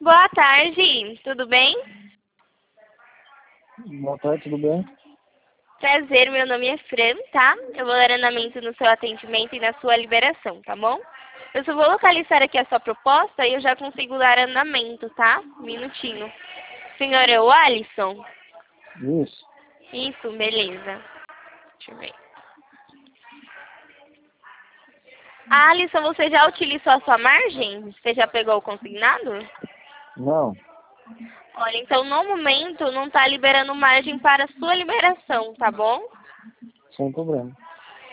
Boa tarde, tudo bem? Boa tarde, tudo bem? Prazer, meu nome é Fran, tá? Eu vou dar andamento no seu atendimento e na sua liberação, tá bom? Eu só vou localizar aqui a sua proposta e eu já consigo dar andamento, tá? Um minutinho. Senhor, é o Alisson? Isso. Isso, beleza. Deixa eu ver. Alisson, você já utilizou a sua margem? Você já pegou o consignado? Não, Olha, então no momento não está liberando margem para a sua liberação, tá bom? sem problema.